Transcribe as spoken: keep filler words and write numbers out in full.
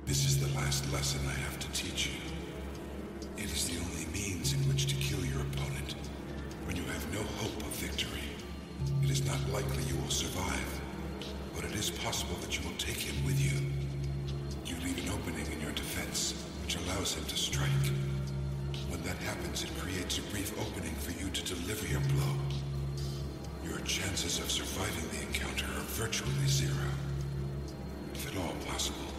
This is the last lesson I have to teach you. It is the only means in which to kill your opponent. When you have no hope of victory, it is not likely you will survive, but it is possible that you will take him with you. You leave an opening in your defense, which allows him to strike. When that happens, it creates a brief opening for you to deliver your blow. Your chances of surviving the encounter are virtually zero, if at all possible.